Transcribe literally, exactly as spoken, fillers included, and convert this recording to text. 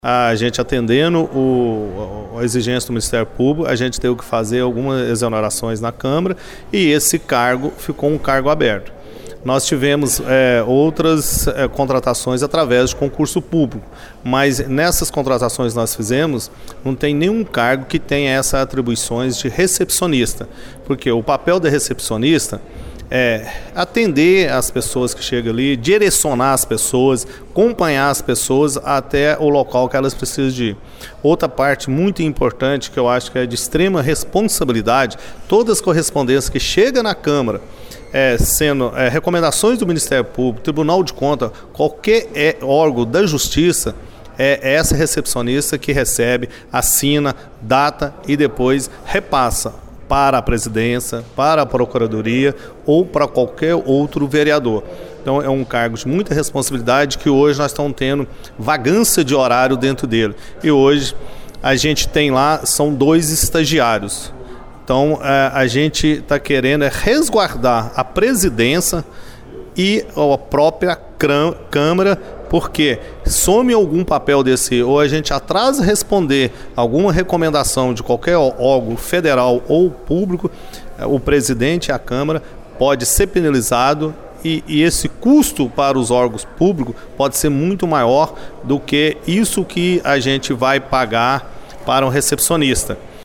A gente atendendo o, a exigência do Ministério Público, a gente teve que fazer algumas exonerações na Câmara e esse cargo ficou um cargo aberto. Nós tivemos é, outras é, contratações através de concurso público, mas nessas contratações que nós fizemos, não tem nenhum cargo que tenha essas atribuições de recepcionista, porque o papel de recepcionista é atender as pessoas que chegam ali, direcionar as pessoas, acompanhar as pessoas até o local que elas precisam de ir. Outra parte muito importante que eu acho que é de extrema responsabilidade, todas as correspondências que chegam na Câmara, é, sendo é, recomendações do Ministério Público, Tribunal de Contas, qualquer é, órgão da Justiça, é essa recepcionista que recebe, assina, data e depois repassa para a presidência, para a procuradoria ou para qualquer outro vereador. Então é um cargo de muita responsabilidade que hoje nós estamos tendo vagância de horário dentro dele. E hoje a gente tem lá, são dois estagiários. Então a gente está querendo é resguardar a presidência e a própria Câmara, porque some algum papel desse, ou a gente atrasa responder alguma recomendação de qualquer órgão federal ou público, o presidente e a Câmara pode ser penalizado e, e esse custo para os órgãos públicos pode ser muito maior do que isso que a gente vai pagar para um recepcionista.